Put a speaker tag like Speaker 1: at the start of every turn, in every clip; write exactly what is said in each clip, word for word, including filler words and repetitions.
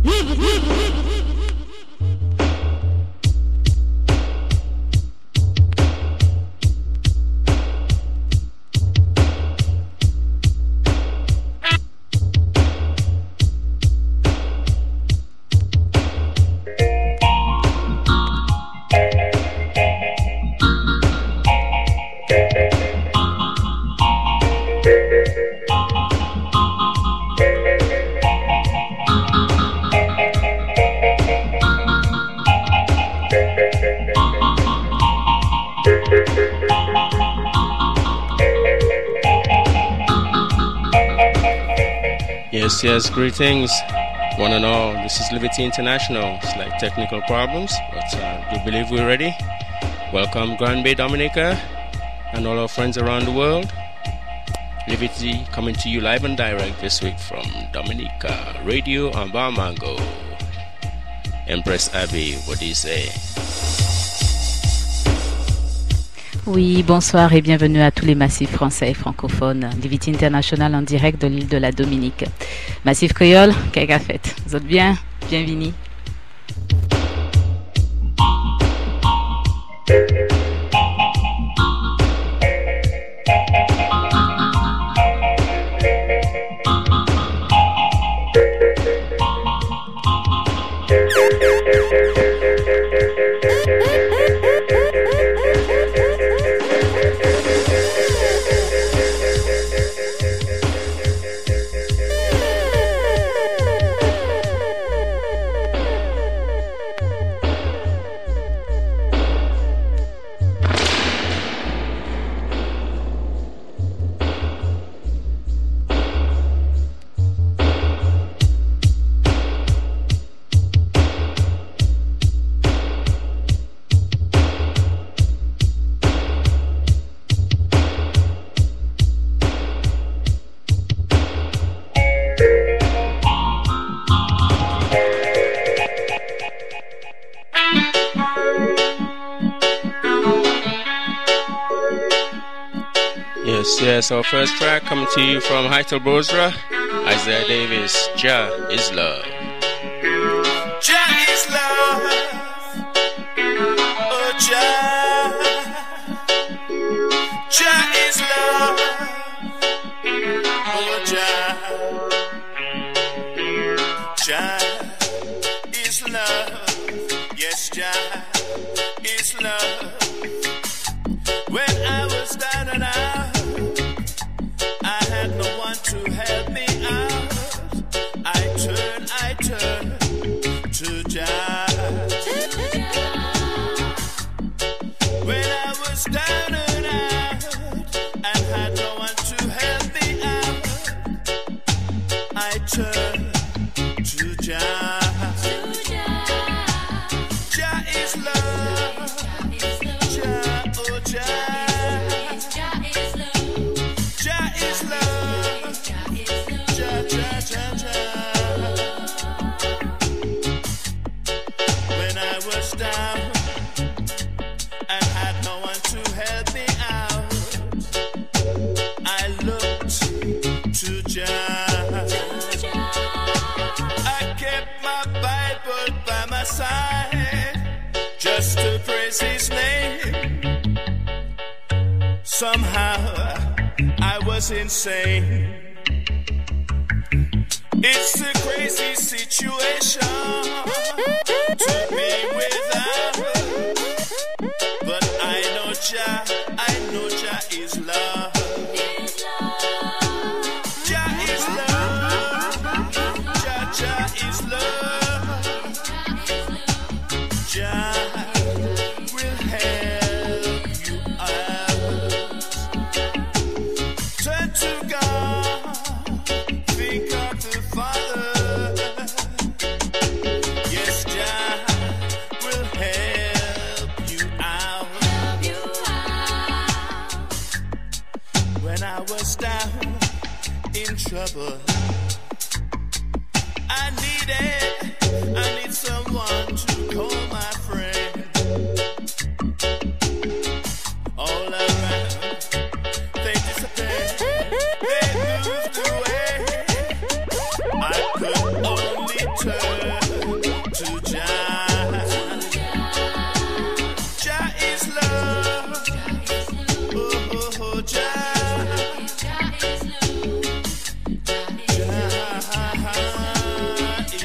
Speaker 1: Yes, yes, greetings, one and all. This is Liberty International. Slight technical problems, but uh, we believe we're ready. Welcome, Grand Bay, Dominica, and all our friends around the world. Liberty coming to you live and direct this week from Dominica, Radio and Barmango. Empress Abbey, what do you say?
Speaker 2: Oui, bonsoir et bienvenue à tous les massifs français et francophones. Liberty International en direct de l'île de la Dominique. Massif créole, qu'est-ce qu'a fait? Vous êtes bien? Bienvenue.
Speaker 1: Yes, our first track coming to you from Hytel Bozra, Isaiah Davis, Jah is Love.
Speaker 3: Jah is love, oh Jah, Jah is love, oh Jah, Jah is love, yes Jah is love. When I was down and out, I had no one to help me out. I turn, I turn to Jah. When I was down and out and had no one to help me out, I turn to Jah. Jah is love. Jah, oh Jah. When I was down and had no one to help me out, I looked to Jah. I kept my Bible by my side just to praise His name. Somehow I was insane. It's a crazy situation to be without her, but I know Jah, I know Jah is love. Jah is love. Jah, Jah is love. Jah will help you out. Turn to God. Think of the Father. Yes, Jah will help you out. When I was down in trouble, I needed, I need someone to call my friend. All around, they disappeared, they moved away. I could only turn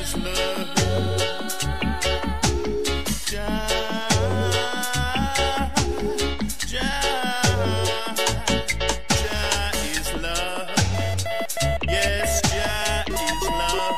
Speaker 3: is love. Jah, Jah, Jah is love. Yes, Jah is love.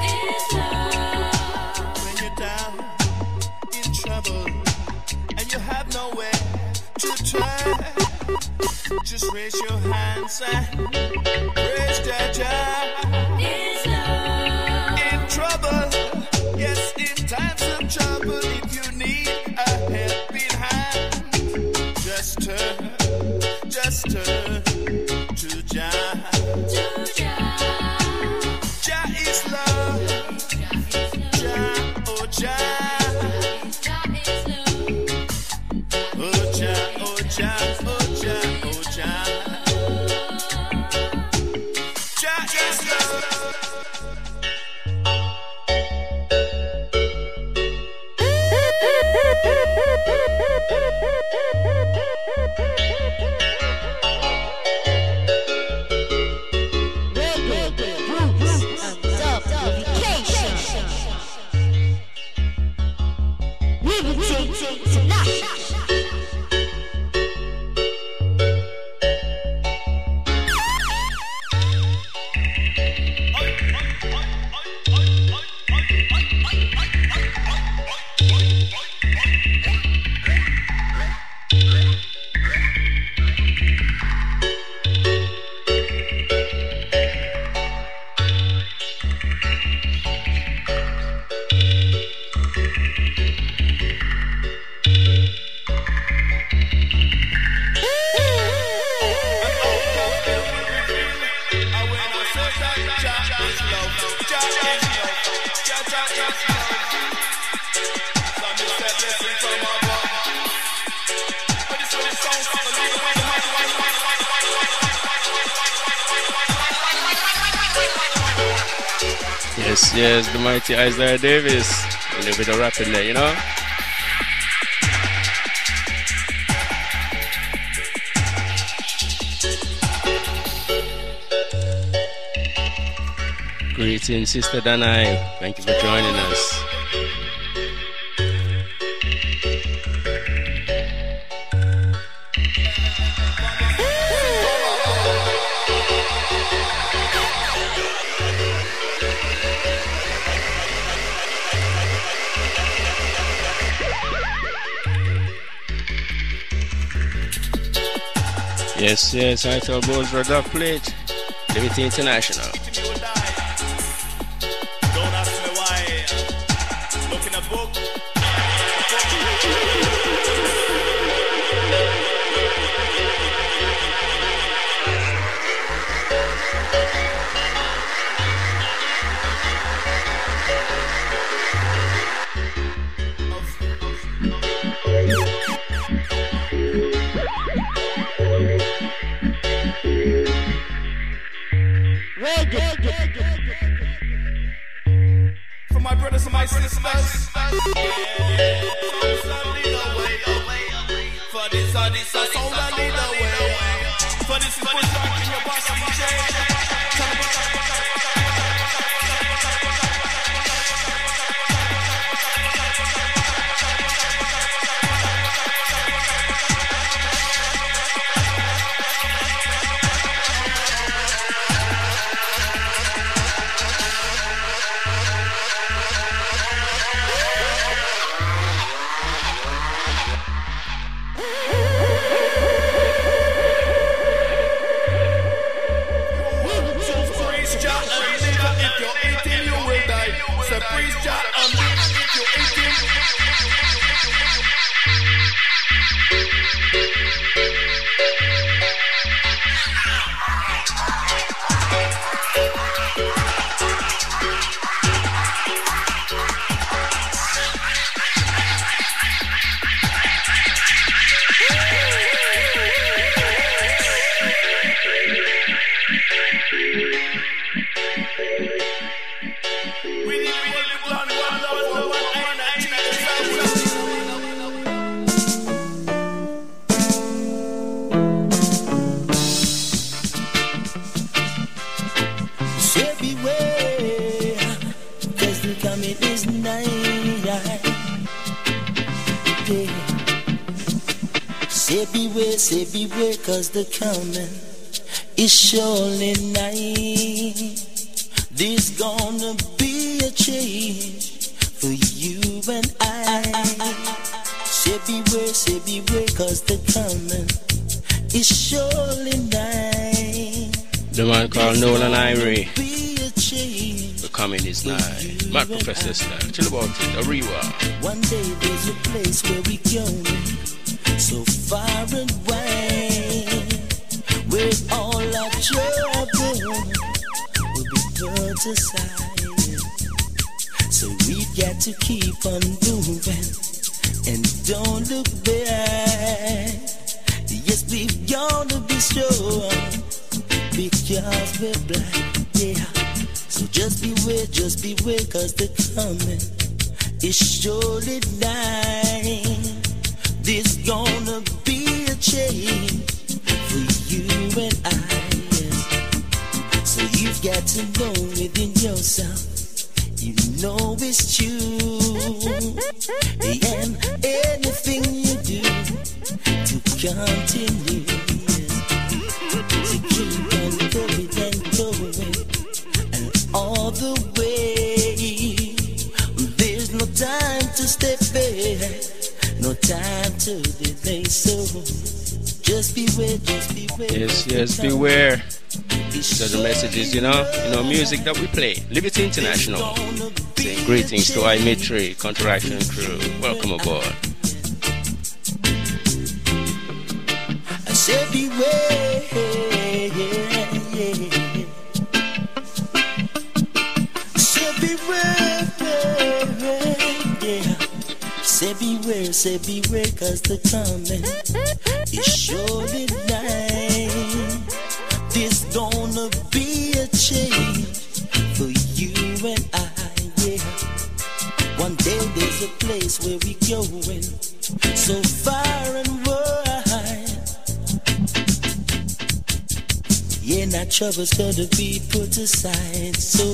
Speaker 3: When you're down in trouble and you have nowhere to turn, just raise your hands and praise Jah. Jah is love. In trouble, yes, in times of trouble, if you need a helping hand, just turn, just turn to Jah. To Jah. Jah is love. Jah, oh Jah. Oh Jah, oh Jah, oh Jah, oh Jah. Jah is love.
Speaker 1: Yes, yes, the mighty Isaiah Davis. A little bit of rapping there, you know? Greetings, Sister Danai. Thank you for joining us. Yes, yes, I tell Bulls Red Dog Plate. Liberty International.
Speaker 3: Don't ask me why. Look in a book. For my brothers and my sisters, yeah. Sound lead the way. For this, or this, or sound and lead the way. For this is Bush Rock in your boss, D J. We need to the coming is nigh. Yeah. Say beware, say beware, cause the coming is surely nigh. There's gonna be a change for you and I. Say beware, say beware, cause the coming is surely nigh.
Speaker 1: The man called Nolan Irie. The coming is nigh. Mad Professor style. Chill about it. A rewind.
Speaker 3: One day there's a place where we go, so far and wide, where all our trouble will be put aside. So we've got to keep on moving and don't look back. Yes, we've got to be strong because we're black, yeah. So just beware, just beware, cause the coming is surely nigh. There's gonna be a change for you and I, yes. So you've got to know within yourself, you know it's true. And anything you do to continue, yes, to keep on going and going, and all the way. There's no time to step back, no time to delay. So just beware, just beware.
Speaker 1: Yes, yes, beware. So the message is, you know, you know, music that we play. Liberty International. Saying greetings to I Mitri, Counteraction crew. Welcome aboard.
Speaker 3: I said beware, yeah, yeah. Say beware, yeah. Say beware, say beware, cause the coming is surely nigh. There's gonna be a change for you and I, yeah. One day there's a place where we going, so far and wide. Yeah, now trouble's gonna be put aside, so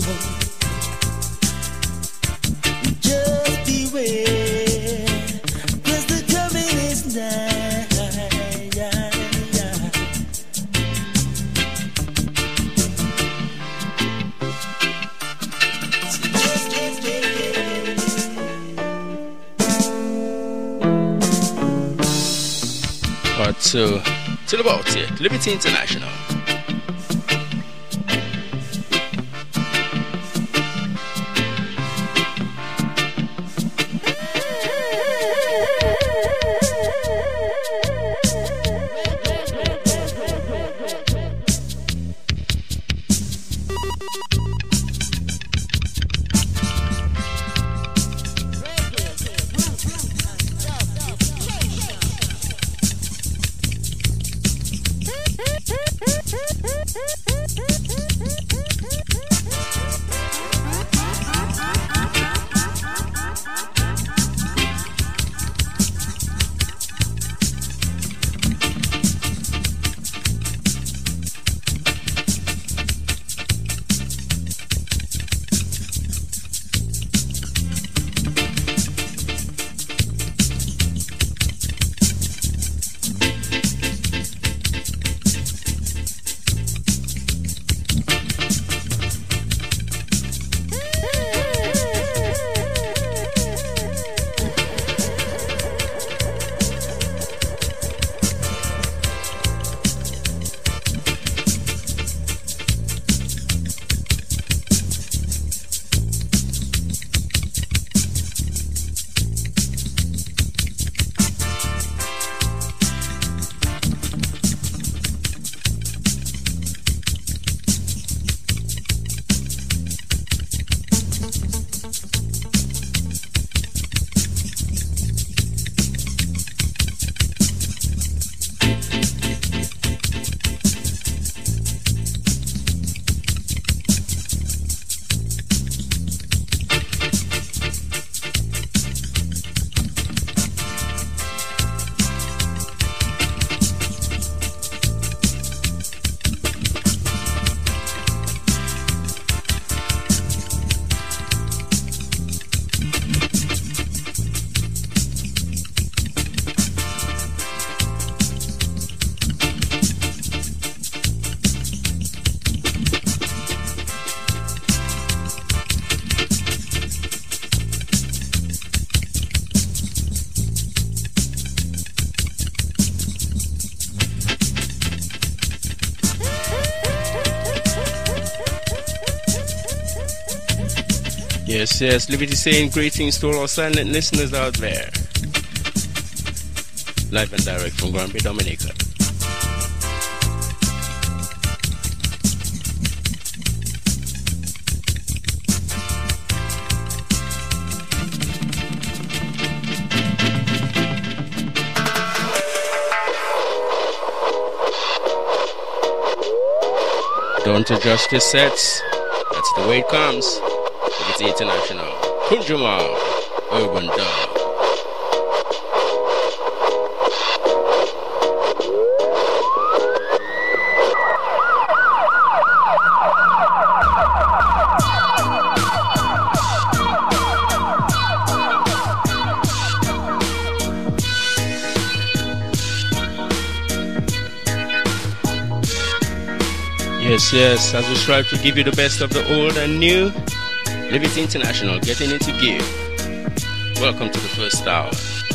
Speaker 3: just beware, cause the coming is nigh.
Speaker 1: Part two. Till about it. Liberty International. Yes, yes, Liberty saying greetings to all our silent listeners out there. Live and direct from Grand Bay, Dominica. Don't adjust your sets. That's the way it comes. It's international. Kunjuma, Urban Dub. Yes, yes, as we strive to give you the best of the old and new, Liberty International getting into gear. Welcome to the first hour.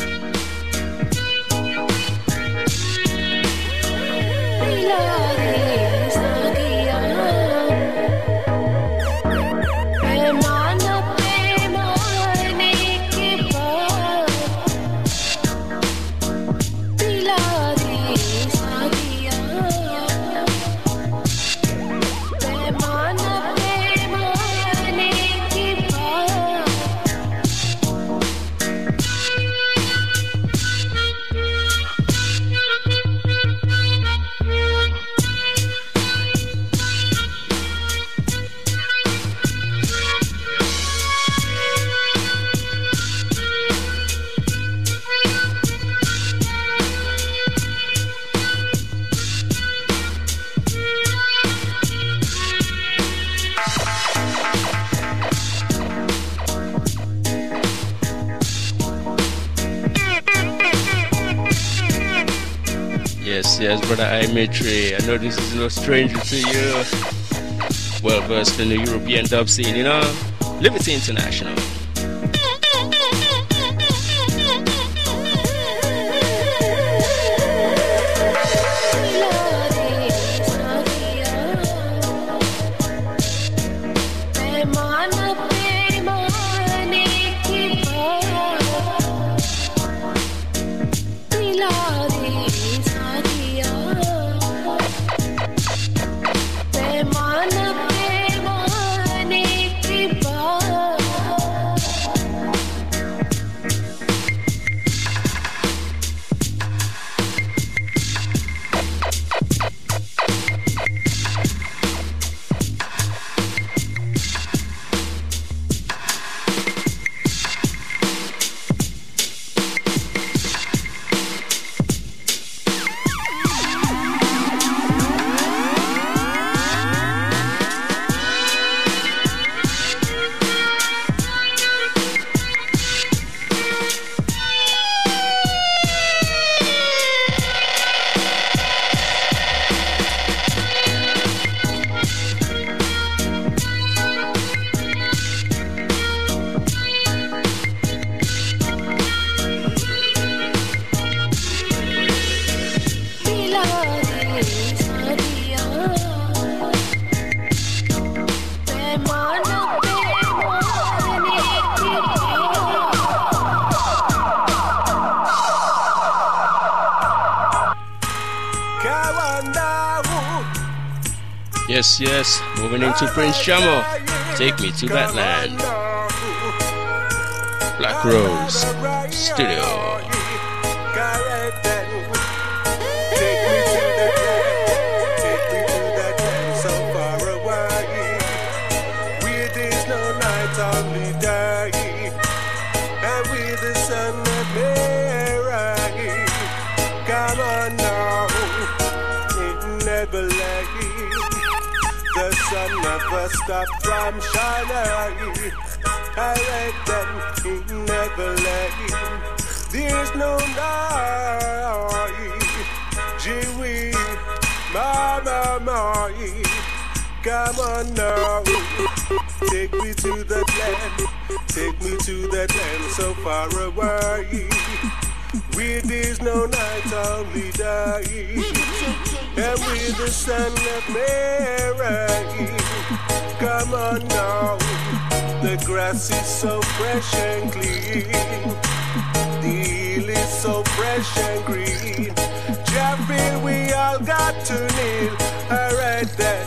Speaker 1: Yes, yes, brother Imitri. I know this is no stranger to you. Well versed in the European dub scene, you know? Liberty International. Yes, yes, moving into Prince Jamo. Take me to that land. Black Rose Studio.
Speaker 4: Never stop from shining. I let them in never let. There's no night. Jiwi, mama, my. Come on now. Take me to that land. Take me to that land so far away. Where there's no night, only day. And with the sun of Mary. Come on now, the The grass is so fresh and clean. The hill is so fresh and green. Jaffil, we all got to kneel. Alright then.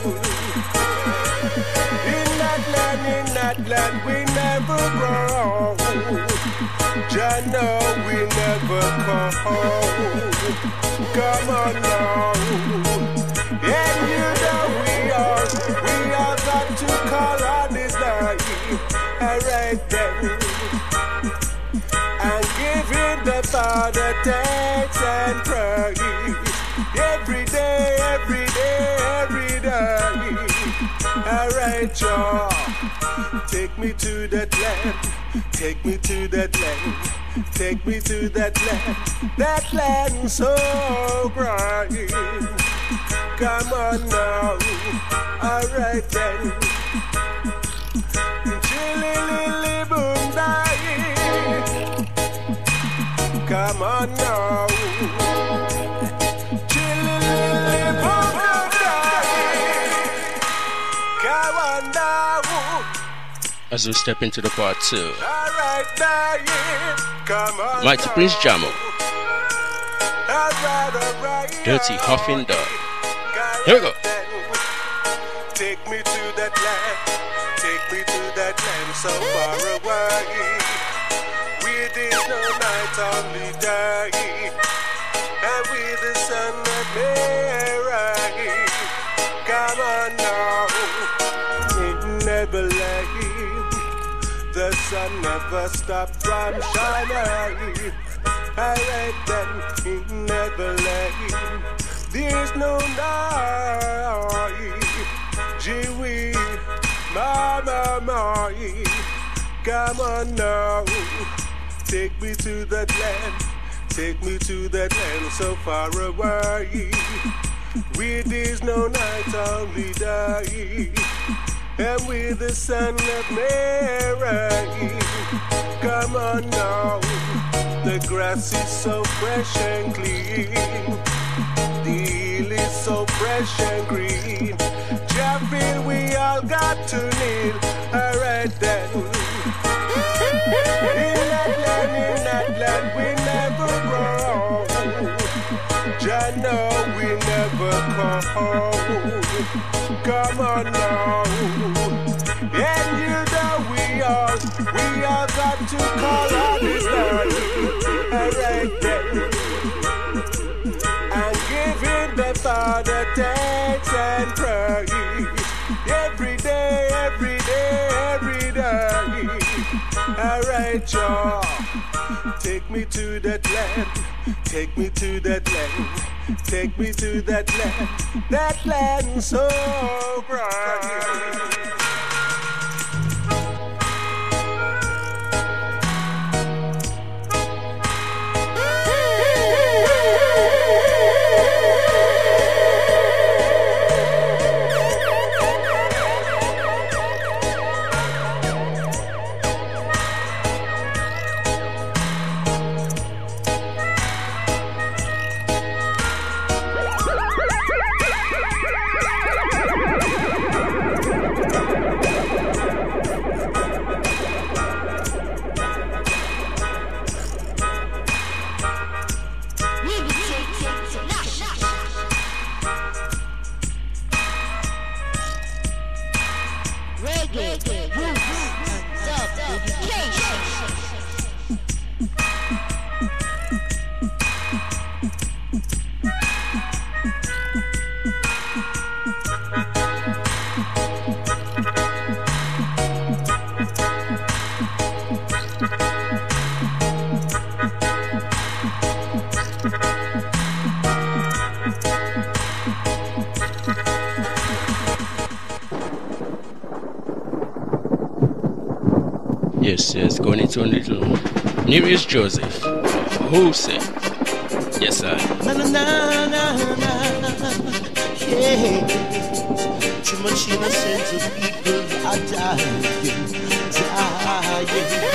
Speaker 4: In that land, in that land, we never grow. Jah know we never come. Come on now. And you know we all, we all got to call on His name. Alright then. And give Him the Father thanks and praise. Every day, every day, every day. Alright, y'all. Take me to that land. Take me to that land. Take me to that land. That land so bright. Come on now. Alright then. Chilly lily boom die. Come on now. Chilly lily boom die. Come on now.
Speaker 1: As we step into the part two.
Speaker 4: Alright now, yeah. Come on.
Speaker 1: Mighty
Speaker 4: now.
Speaker 1: Prince Jamo.
Speaker 4: Alright, alright.
Speaker 1: Dirty Huffing Dog.
Speaker 4: Come
Speaker 1: Here we go.
Speaker 4: then. Take me to that land. Take me to that land so far away. With this no night only day. And with the sun that may rise. Come on now. It never lagging. The sun never stopped from shining. Alright then, it never lagging. There's no night. Gee wee, mama, my. Come on now. Take me to that land. Take me to that land so far away. With there's no night, only day. And with the sun of Mary. Come on now. The grass is so fresh and clean. The hill is so fresh and green. Jaffil, we all got to kneel. Alright then. In that land, in that land, we never grow. Jah know we never come. Come on now. And you know we all, we all got to call on His name. Alright then. And give Him the Father thanks and praise. Every day, every day, every day. Alright, y'all. Take me to that land. Take me to that land. Take me to that land. That land so bright.
Speaker 1: Yes, yes, going into a little Nereus Joseph. Who said? Yes, sir.
Speaker 5: Na na na na na, yeah. Too much innocence of people are dying, dying.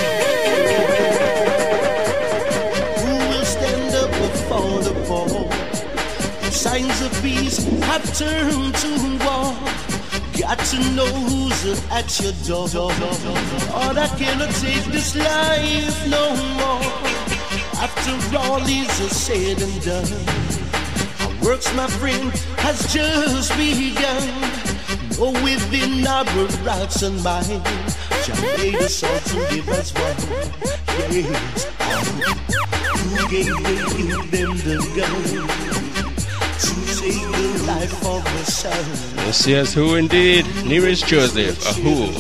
Speaker 5: Who will stand up before the fall? Signs of peace have turned to war. got to know who's at your door. Or I cannot take this life no more. After all is said and done, our works, my friend, has just begun. Oh, within our hearts and minds, Jah made us all to live as one. Yes, who gave them the gun to take the life of the son?
Speaker 1: Yes, yes, who indeed? Nearest Joseph, a who.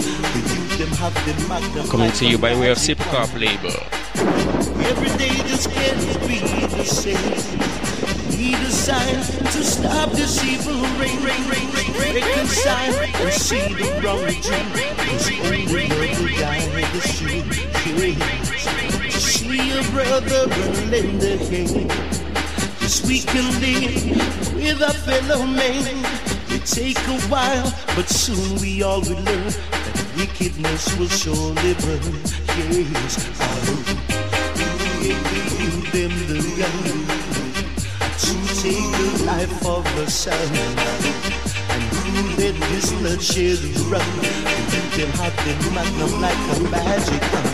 Speaker 1: Coming to you by way of Sip Corp label.
Speaker 5: Every day just can't be the same. Need a sign to stop this evil rain, rain, rain, rain, rain. Reconcile and see the wrong dream. Cause only love will guide the street. To see a brother and lend a hand. Yes, we can live with a fellow man. It take a while, but soon we all will learn that wickedness will surely burn. Yes, I gave them the gun to take the life of a son, and who let this bloodshed run? You can have them magnum like a magic gun.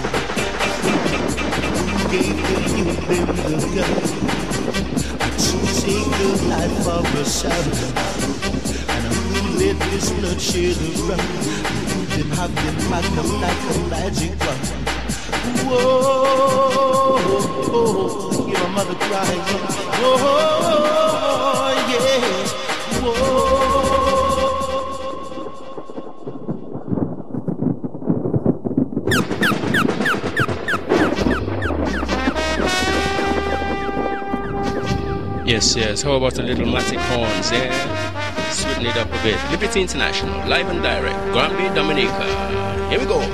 Speaker 5: Who gave them the gun to take the life of a son, and who let this bloodshed run? You can have them magnum like a magic gun. Whoa, hear my mother crying. Whoa, yes, whoa.
Speaker 1: Yes, yes, how about a little Matic horns, yeah? Sweeten it up a bit. Liberty International, live and direct, Granby, Dominica. Here we go.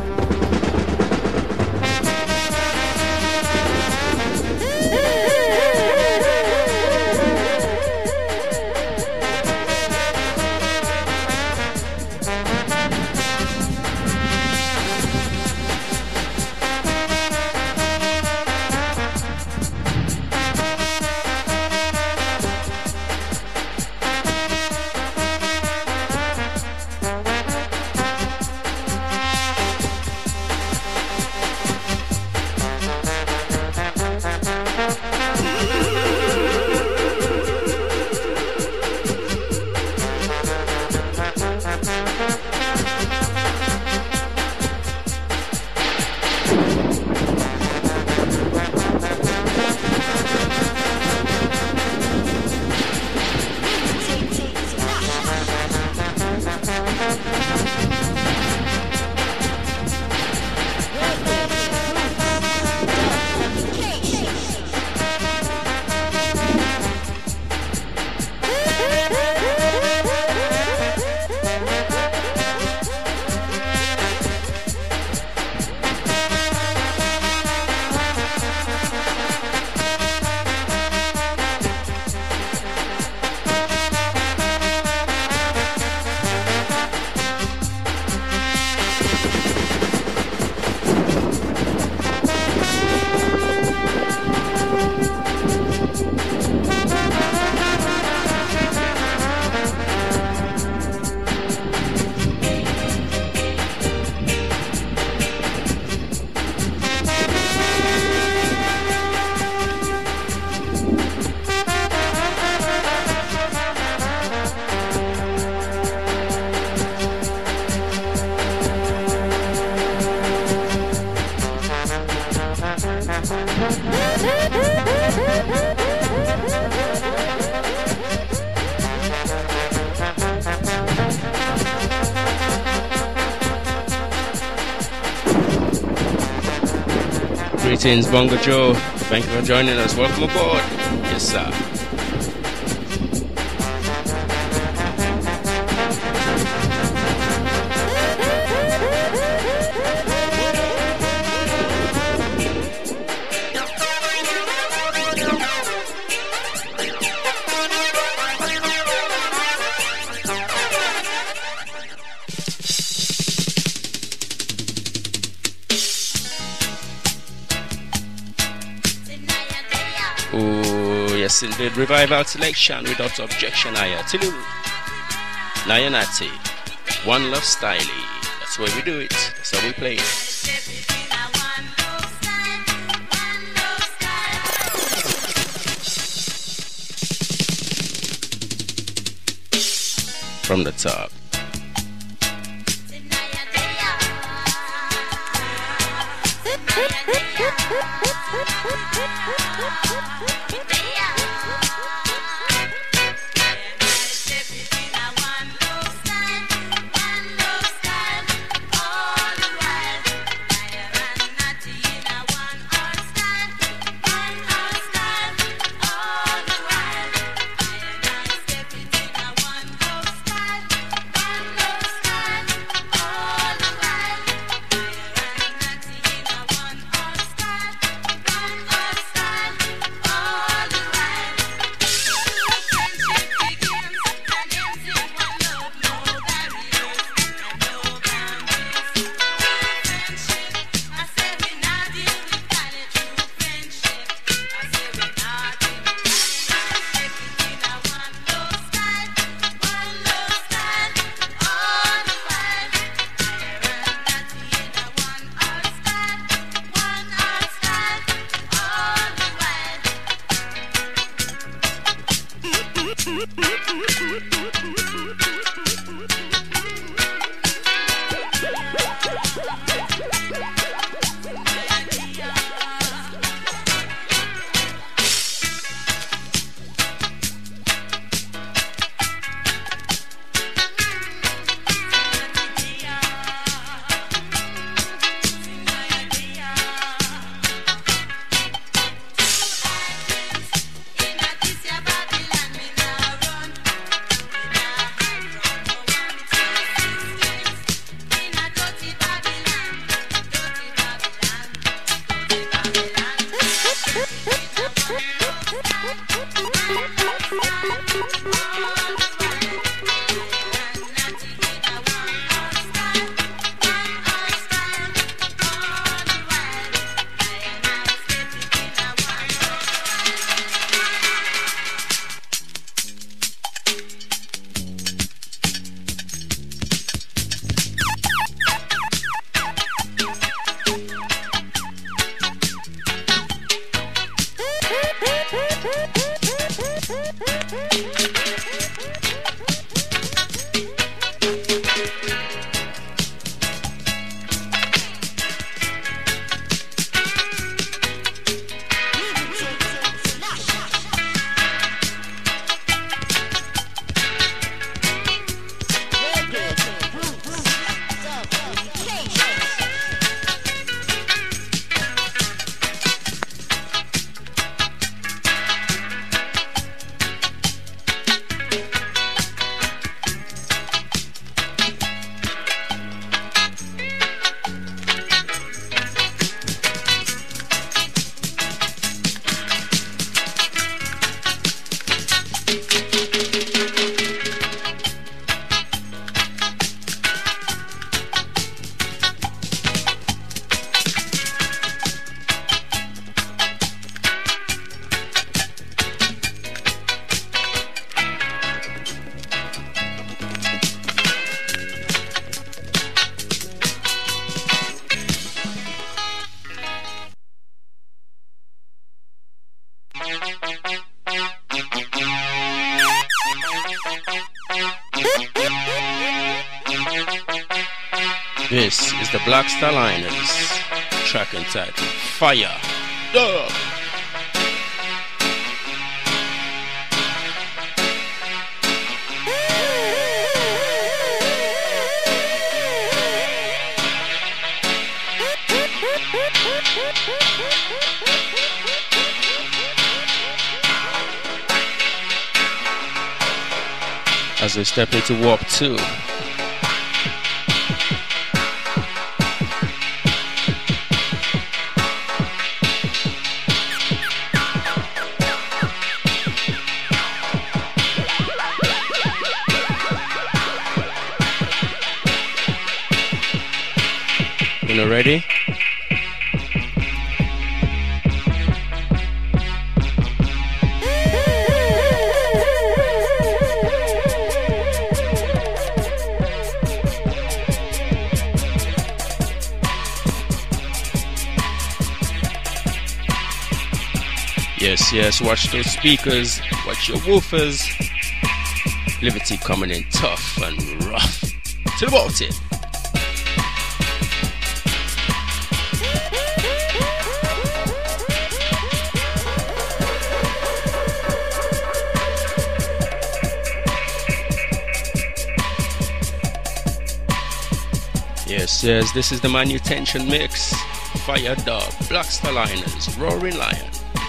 Speaker 1: Greetings, Bongo Joe. Thank you for joining us. Welcome aboard. Yes, sir. Indeed, revival selection without objection. Aya Tilu Nayanati. One Love Styly. That's where we do it. That's how we play it. From the top. This is the Black Star Liners, track entitled Fire. Duh. As we step into Warp two. You know, ready? Yes, yes, watch those speakers, watch your woofers. Liberty coming in tough and rough. Till about it. Yes, yes, this is the Manutention Mix. Fire Dog, Black Star Liners, Roaring Lion.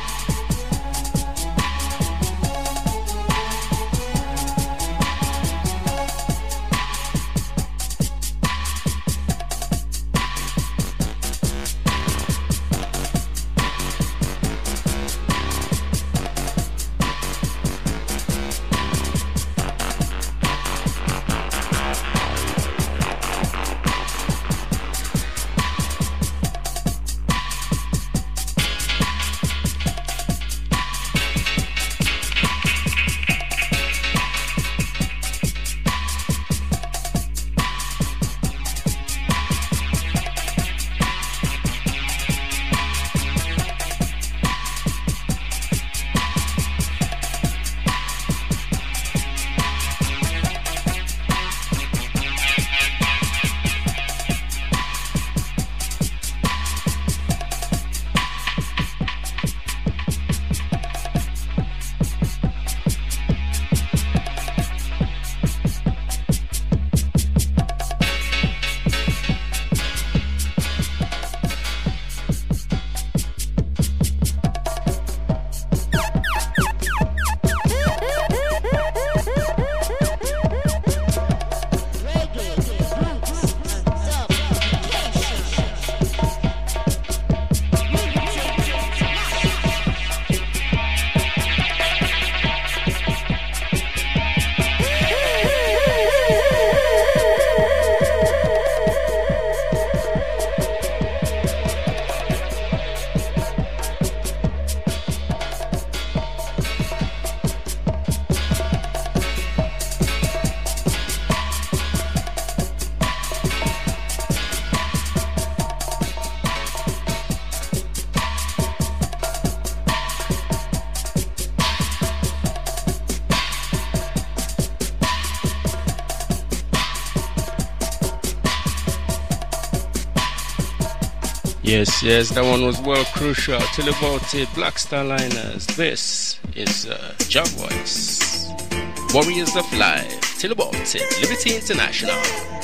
Speaker 1: Yes, yes, that one was well crucial. Till about it, Black Star Liners. This is uh, Job Voice. Warriors of Life. Till about it, Liberty International.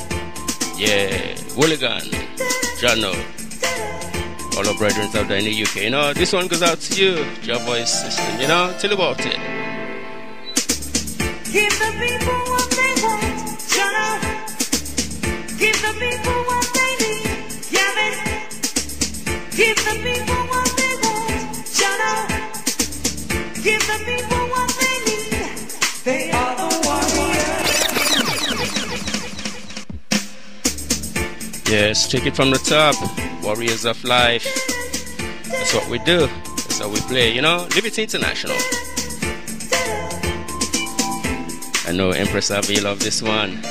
Speaker 1: Yeah, Wooligan, Jano, all our brethren out there in the U K. You know, this one goes out to you, Job Voice system. You know, till about it.
Speaker 6: Give the people what they want. Shut up. Give the people what they need. Yeah, man. Give the people what they want. Shut up. Give the people what they need. They are the warriors.
Speaker 1: Yes, take it from the top. Warriors of Life. That's what we do. That's how we play, you know? Liberty International. I know Empress Avi love this one.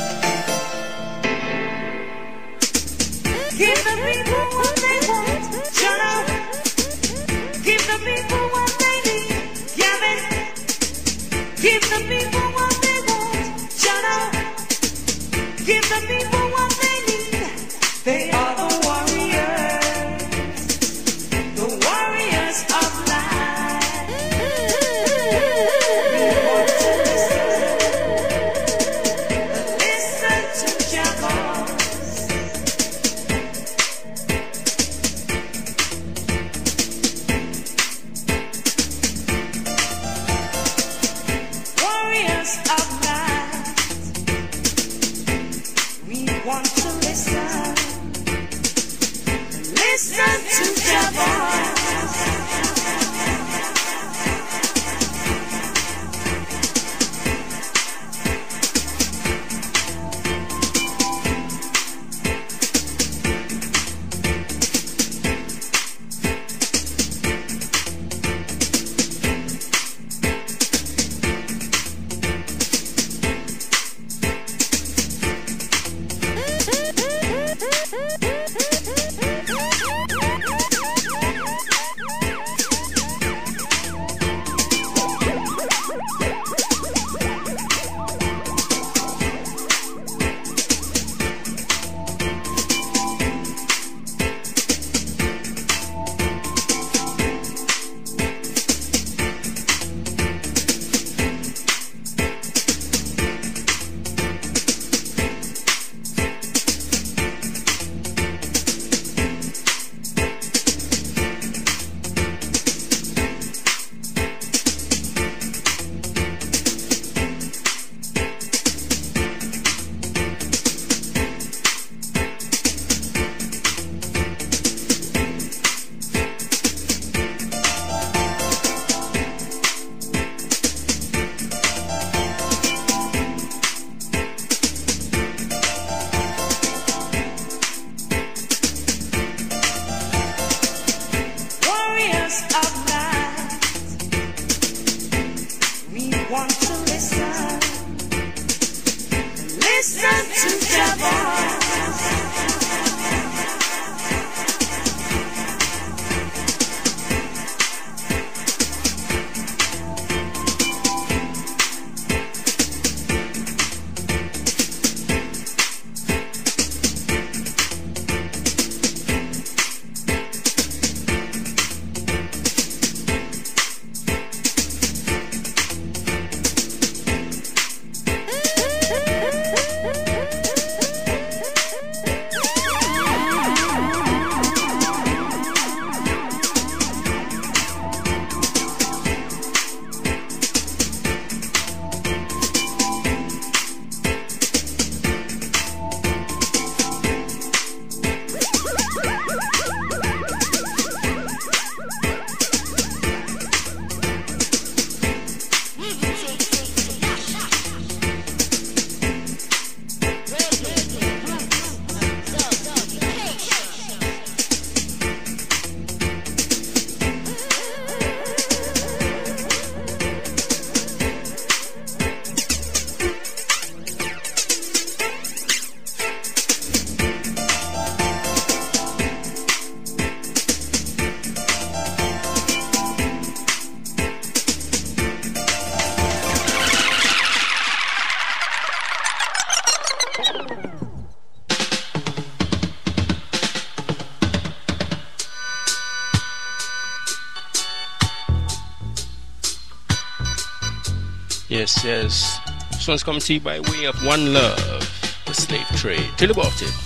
Speaker 6: Give the people what they want. Shut up. Give the people what they need. Yeah, man. Give the people what they want. Shut up. Give the people what they need. They are the warriors. The warriors of life. We want to listen. Listen to your voice.
Speaker 1: Yes, yes. This one's coming to you by way of One Love, the slave trade. Tell about it.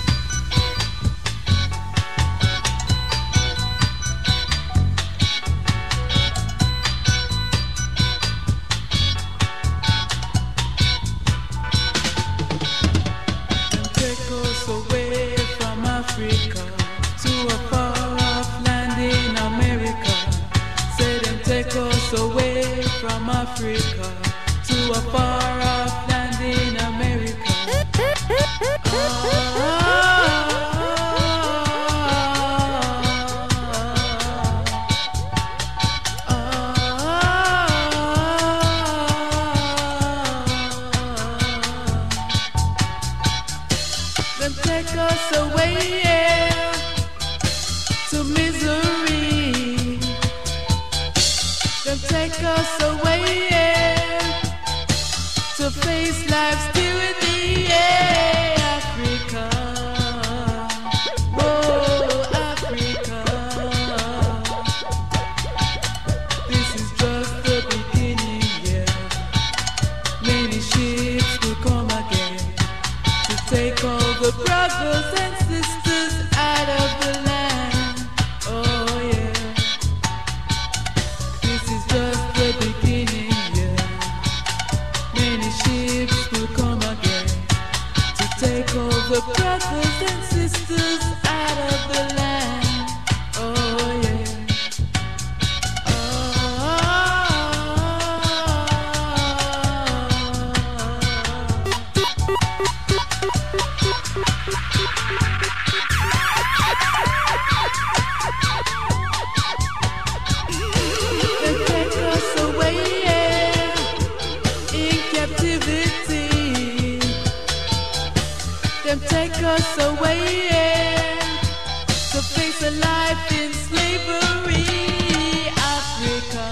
Speaker 7: Africa to a far off land in America. Ah, ah, then take us away, yeah, to misery. Then take us away, yeah, to face life's tyranny, yeah, Africa. Whoa, Africa. This is just the beginning, yeah. Many ships will come again to take all the brothers and sisters out of the land. Oh, yeah. This is just the beginning, yeah. Many ships will come again to take all the brothers and sisters out of the land. Oh, yeah. They take us away, yeah, in captivity. Them take us away, yeah, to face a life in slavery, Africa.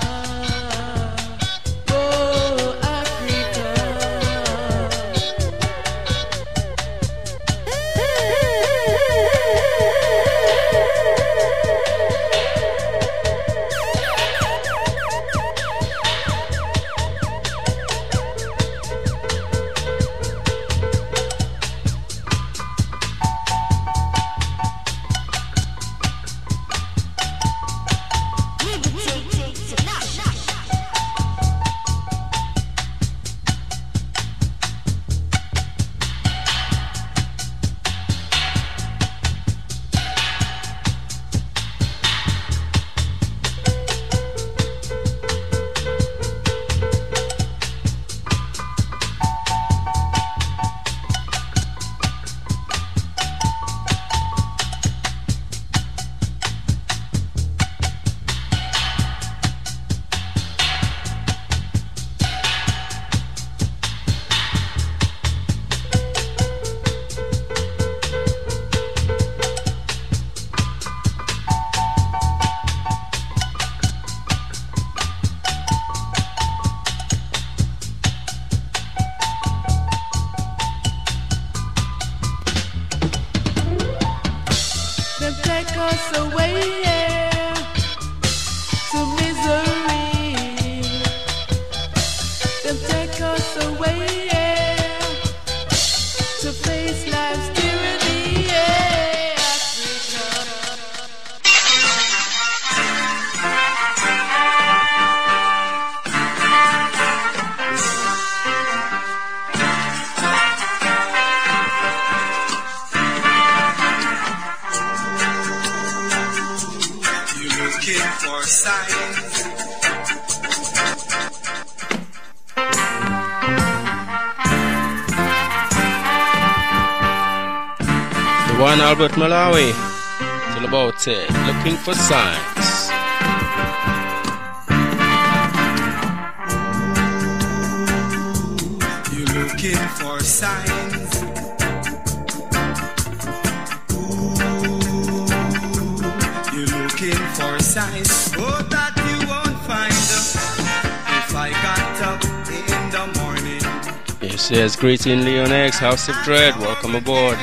Speaker 7: Oh, Africa. Them take us away, yeah, to misery. Them take us away, yeah, to face life's tyranny, yeah, Africa.
Speaker 8: You're looking for signs.
Speaker 1: The one Albert Malawi. Tell about it. Looking for signs.
Speaker 8: You're looking for signs. Ooh, you're looking for signs. Oh, that you won't find if I got up in the morning.
Speaker 1: Yes, yes. Greeting Leon X, House of Dread. Welcome aboard.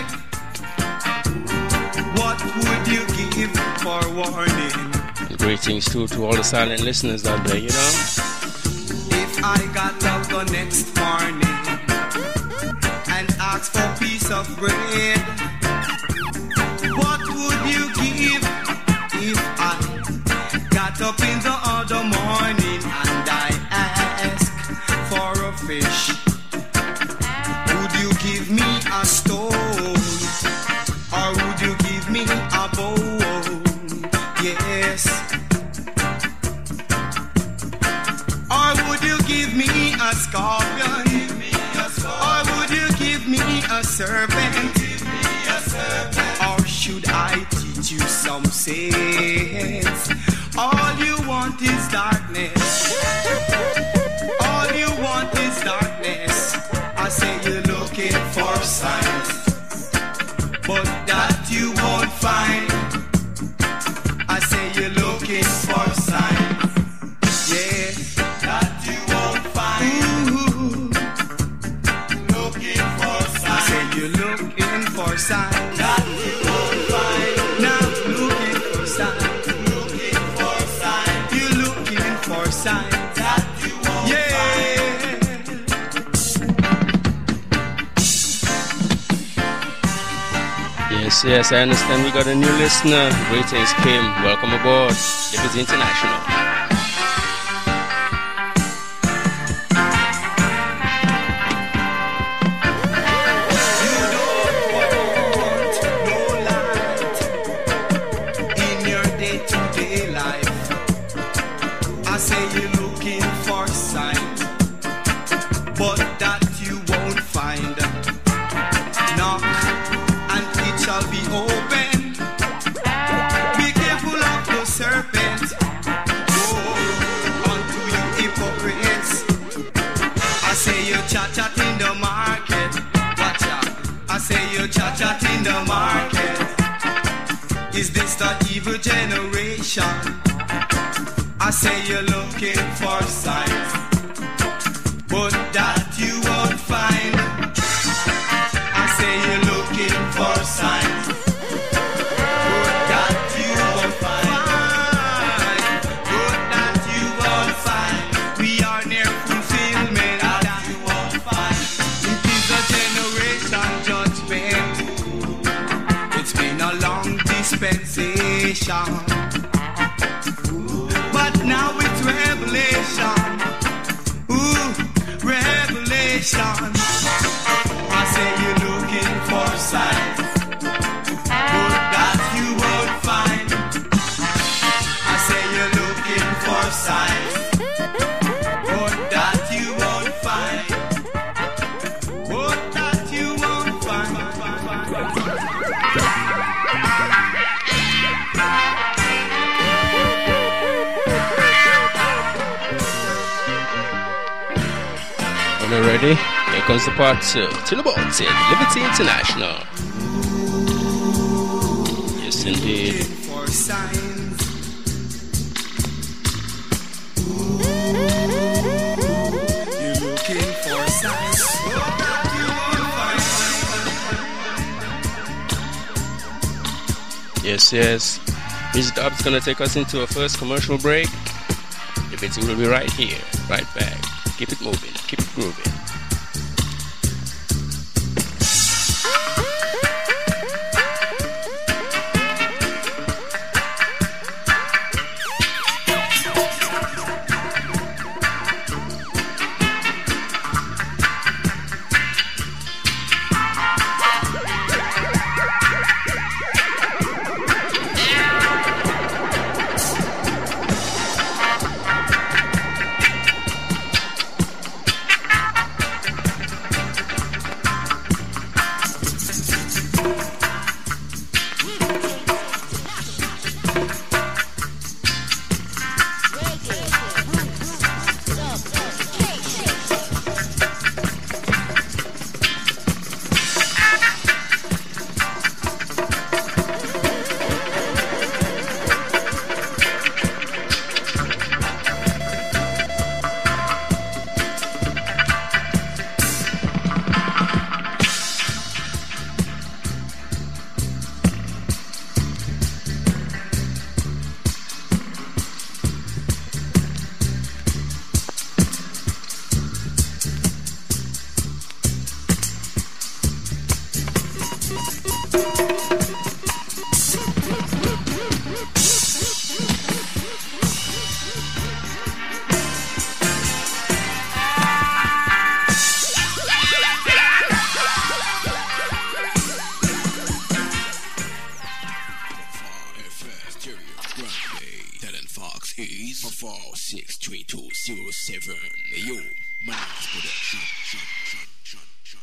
Speaker 8: What would you give for warning?
Speaker 1: And greetings too to all the silent listeners out there, you know.
Speaker 8: If I got up the next morning and ask for a piece of bread, what would you give if I got up in the other morning and I ask for a fish? Would you give me a stone or would you give me a bone? Yes. Or would you give me a scorpion? Or would you give me a serpent? Or should I teach you some sense? All you want is darkness. All you want is darkness. I say you're looking for signs, but that you won't find. I say you're looking for signs, yeah, that you won't find. Ooh. Looking for signs. I say you're looking for signs that you won't find. Now looking for signs. Looking for signs. You're looking for signs that you won't yeah. find.
Speaker 1: Yes, yes, I understand we got a new listener. Greetings, Kim. Welcome aboard. Liberty International.
Speaker 8: Chat in the market, watch out. I say you chat chat in the market. Is this the evil generation? I say you're looking for signs, but that you won't find. I say you're looking for signs, but that you won't find. But that you won't find. We are near fulfillment. It's been a long dispensation, but now it's revelation. Ooh, revelation. I say you're looking for signs, but that you won't find. I say you're looking for signs, but that you won't find. But that you won't find.
Speaker 1: When you're ready, here comes the part two. Till about it, Liberty International. Yes, indeed.
Speaker 8: Looking for signs. You're looking for signs. But that you won't find.
Speaker 1: Yes, yes. Miz Dub's gonna take us into a first commercial break. Liberty will be right here, right back. Keep it moving, keep it grooving.
Speaker 9: Runway, Talent Fox is four four six three two zero seven. Yo, Manas Production.